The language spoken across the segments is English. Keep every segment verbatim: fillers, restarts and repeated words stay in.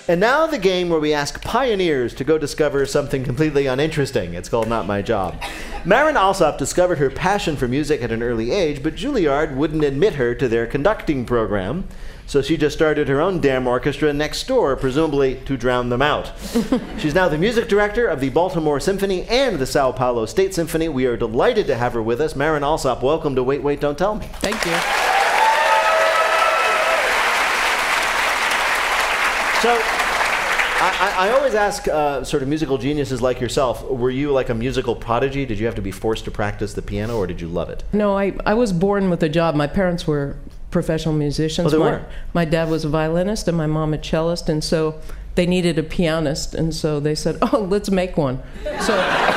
And now the game where we ask pioneers to go discover something completely uninteresting. It's called Not My Job. Maren Alsop discovered her passion for music at an early age, but Juilliard wouldn't admit her to their conducting program. So she just started her own damn orchestra next door, presumably to drown them out. She's now the music director of the Baltimore Symphony and the Sao Paulo State Symphony. We are delighted to have her with us. Maren Alsop, welcome to Wait, Wait, Don't Tell Me. Thank you. So, I, I always ask uh, sort of musical geniuses like yourself, were you like a musical prodigy? Did you have to be forced to practice the piano, or did you love it? No, I, I was born with a job. My parents were professional musicians. Oh, they my, were? My dad was a violinist and my mom a cellist, and so they needed a pianist, and so they said, oh, let's make one. So,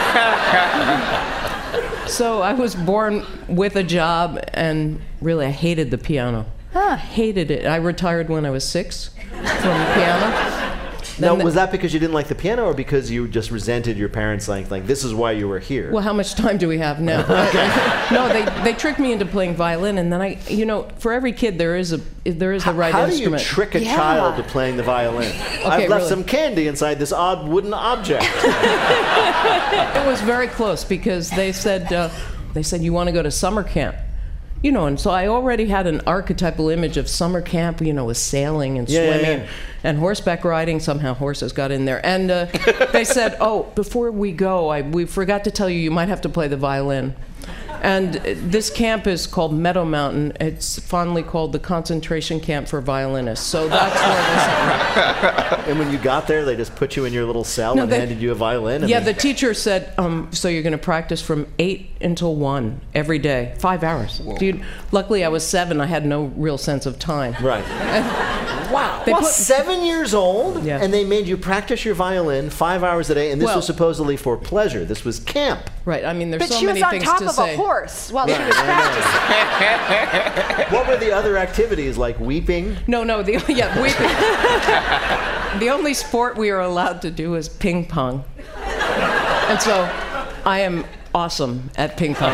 so I was born with a job, and really I hated the piano. Huh. Hated it. I retired when I was six from piano. Now, Then was that because you didn't like the piano, or because you just resented your parents like, like this is why you were here? Well, how much time do we have now? No, they, they tricked me into playing violin, and then I, you know, for every kid there is a there is the right how instrument. How do you trick a Yeah. child to playing the violin? I've left really. some candy inside this odd wooden object. It was very close because they said uh, they said you want to go to summer camp. You know, and so I already had an archetypal image of summer camp, you know, with sailing and Yeah, yeah, swimming yeah. and horseback riding. Somehow horses got in there. And uh, they said, oh, before we go, I, we forgot to tell you, you might have to play the violin. And uh, this camp is called Meadow Mountain. It's fondly called the concentration camp for violinists. So that's where this. And when you got there, they just put you in your little cell No, and they- handed you a violin? And Yeah, they- the teacher said, um, so you're going to practice from eight until one every day, five hours. Dude, luckily I was seven. I had no real sense of time. Right. Wow. They well, put- seven years old, Yeah. and they made you practice your violin five hours a day, and this Well- was supposedly for pleasure. This was camp. Right. I mean, there's But so she many was on things top to of say. a horse while she Right, was I know. practicing. What were the other activities, like weeping? No, no. The yeah, we, the only sport we are allowed to do is ping pong, and so I am awesome at ping pong.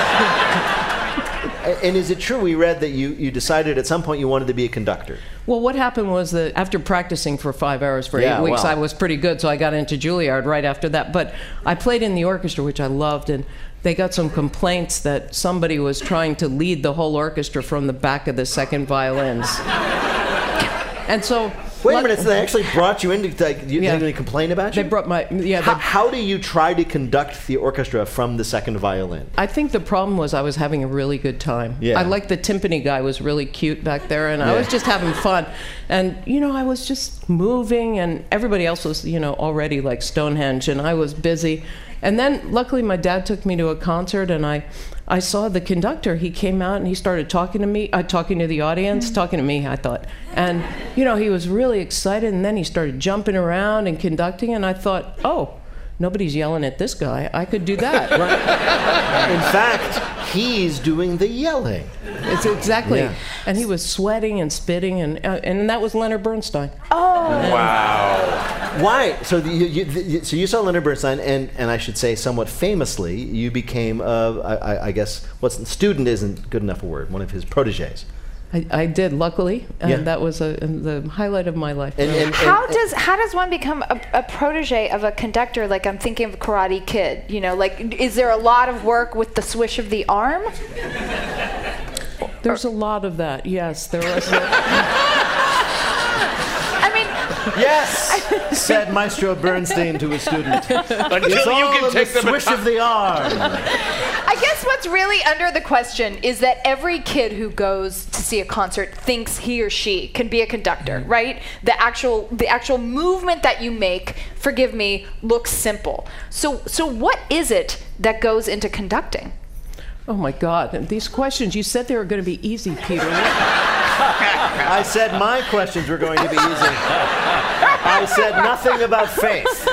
And is it true, we read that you, you decided at some point you wanted to be a conductor? Well, what happened was that after practicing for five hours for Yeah, eight weeks, wow. I was pretty good, so I got into Juilliard right after that. But I played in the orchestra, which I loved, and they got some complaints that somebody was trying to lead the whole orchestra from the back of the second violins. And so... Wait a luck- minute, so they actually brought you in to, like, you, Yeah. they complain about you? They brought my... Yeah, how, they, how do you try to conduct the orchestra from the second violin? I think the problem was I was having a really good time. Yeah. I liked the timpani guy was really cute back there, and I Yeah. was just having fun. And, you know, I was just moving, and everybody else was, you know, already like Stonehenge, and I was busy. And then, luckily, my dad took me to a concert, and I, I saw the conductor. He came out, and he started talking to me, uh, talking to the audience, talking to me, I thought. And, you know, he was really excited, and then he started jumping around and conducting, and I thought, oh, nobody's yelling at this guy. I could do that. In fact, he's doing the yelling. It's exactly. Yeah. And he was sweating and spitting, and uh, and that was Leonard Bernstein. Oh, Why? So the, you, you, the, so you saw Leonard Bernstein, and, and I should say somewhat famously, you became, uh, I, I guess, what's student isn't good enough a word, one of his proteges. I, I did, luckily, and Yeah. that was a, the highlight of my life. And, and, and, how does how does one become a, a protege of a conductor? Like, I'm thinking of Karate Kid. You know, like, is there a lot of work with the swish of the arm? There's a lot of that, yes. There was. A, I mean, yes, said Maestro Bernstein to his student. Until It's you all can in take the the swish of the arm. I guess what's really under the question is that every kid who goes to see a concert thinks he or she can be a conductor, right? The actual the actual movement that you make, forgive me, looks simple. So so what is it that goes into conducting? oh my God! And these questions, you said they were going to be easy, Peter. I said my questions were going to be easy. I said nothing about faith.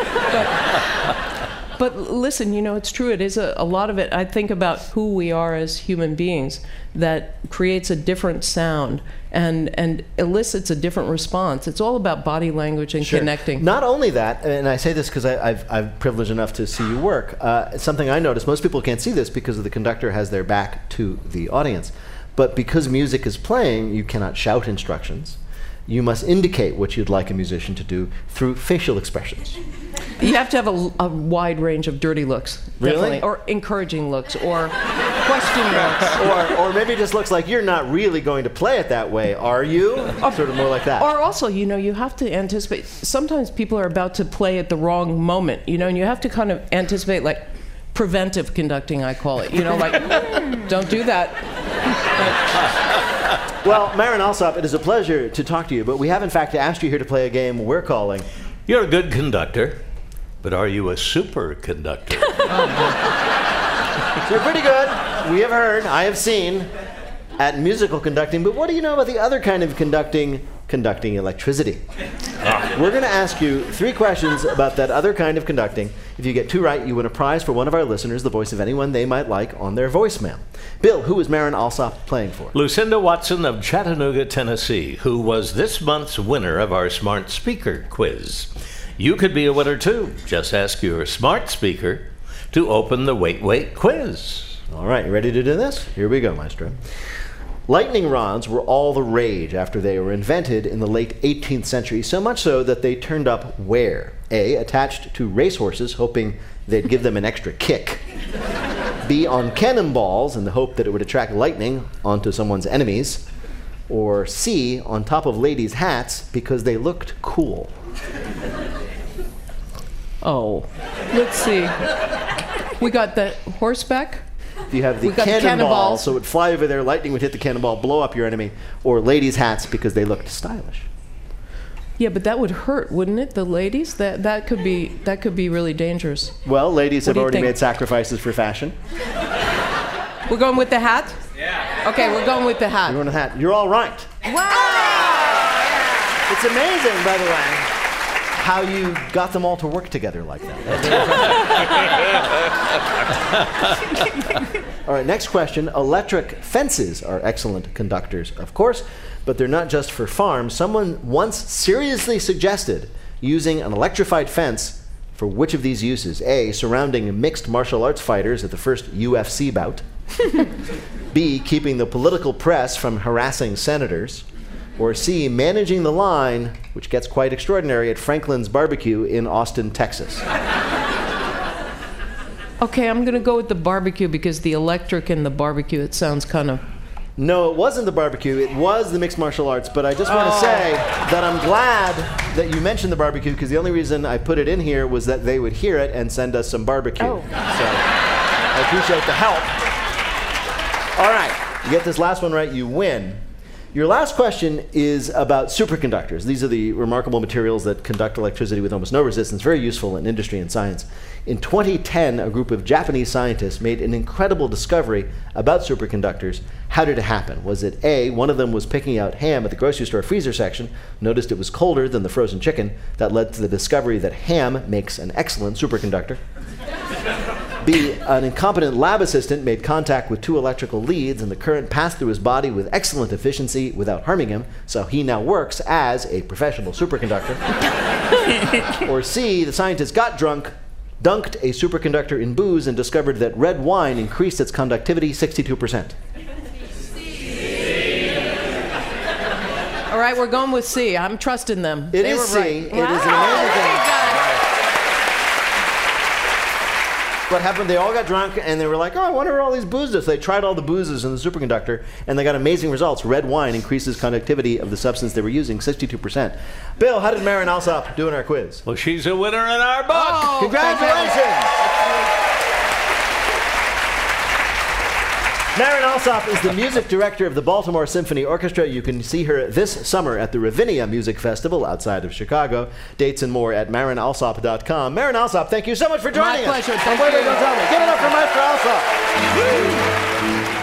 But listen, you know, it's true. It is a, a lot of it. I think about who we are as human beings that creates a different sound and, and elicits a different response. It's all about body language and Sure. connecting. Not only that, and I say this because I've, I've privileged enough to see you work, uh, something I noticed, most people can't see this because the conductor has their back to the audience. But because music is playing, you cannot shout instructions. you must indicate what you'd like a musician to do through facial expressions. You have to have a, a wide range of dirty looks. Really? Definitely. Or encouraging looks, or question looks. or, or maybe it just looks like you're not really going to play it that way, are you? Sort of more like that. Or also, you know, you have to anticipate. Sometimes people are about to play at the wrong moment, you know, and you have to kind of anticipate, like, preventive conducting, I call it. You know, like, don't do that. Well, Marin Alsop, it is a pleasure to talk to you, but we have, in fact, asked you here to play a game we're calling... You're a good conductor, but are you a superconductor? So you're pretty good. We have heard, I have seen, at musical conducting, but what do you know about the other kind of conducting, conducting electricity? We're going to ask you three questions about that other kind of conducting. If you get two right, you win a prize for one of our listeners, the voice of anyone they might like, on their voicemail. Bill, who is Marin Alsop playing for? Lucinda Watson of Chattanooga, Tennessee, who was this month's winner of our Smart Speaker quiz. You could be a winner too. Just ask your smart speaker to open the Wait Wait quiz. All right, you ready to do this? Here we go, Maestro. Lightning rods were all the rage after they were invented in the late eighteenth century, so much so that they turned up where? A, attached to racehorses, hoping they'd give them an extra kick. B, on cannonballs in the hope that it would attract lightning onto someone's enemies. Or C, on top of ladies' hats because they looked cool. Oh, let's see. We got the horseback. You have the We got the cannonball, cannonball. so it would fly over there, lightning would hit the cannonball, blow up your enemy, or ladies' hats because they looked stylish. Yeah, but that would hurt, wouldn't it? The ladies? That that could be that could be really dangerous. Well, ladies What have do you already think? made sacrifices for fashion. We're going with the hat? Yeah. Okay, we're going with the hat. You're on a hat. You're all right. Wow! It's amazing, by the way, how you got them all to work together like that. All right, next question. Electric fences are excellent conductors, of course, but they're not just for farms. Someone once seriously suggested using an electrified fence for which of these uses? A, surrounding mixed martial arts fighters at the first U F C bout. B, keeping the political press from harassing senators. Or C, managing the line, which gets quite extraordinary, at Franklin's Barbecue in Austin, Texas. Okay, I'm going to go with the barbecue because the electric and the barbecue, it sounds kind of... No, it wasn't the barbecue. It was the mixed martial arts. But I just want to Oh. say that I'm glad that you mentioned the barbecue, because the only reason I put it in here was that they would hear it and send us some barbecue. Oh. So I appreciate the help. All right, you get this last one right, you win. Your last question is about superconductors. These are the remarkable materials that conduct electricity with almost no resistance, very useful in industry and science. In twenty ten, a group of Japanese scientists made an incredible discovery about superconductors. How did it happen? Was it A, one of them was picking out ham at the grocery store freezer section, noticed it was colder than the frozen chicken. That led to the discovery that ham makes an excellent superconductor. B, an incompetent lab assistant made contact with two electrical leads and the current passed through his body with excellent efficiency without harming him, so he now works as a professional superconductor. Or C, the scientist got drunk, dunked a superconductor in booze, and discovered that red wine increased its conductivity sixty-two percent. All right, we're going with C. I'm trusting them. It They is were C. right. It is an amazing thing. What happened, they all got drunk and they were like, oh, I wonder where all these booze is. So they tried all the boozes in the superconductor and they got amazing results. Red wine increases conductivity of the substance they were using, sixty-two percent. Bill, how did Marin Alsop do in our quiz? Well, she's a winner in our book. Oh, Congratulations! Marin Alsop is the music director of the Baltimore Symphony Orchestra. You can see her this summer at the Ravinia Music Festival outside of Chicago. Dates and more at marin alsop dot com. Marin Alsop, thank you so much for joining My us. pleasure. And Thank wait, wait, you. don't tell me. Give it up for Maestro Alsop.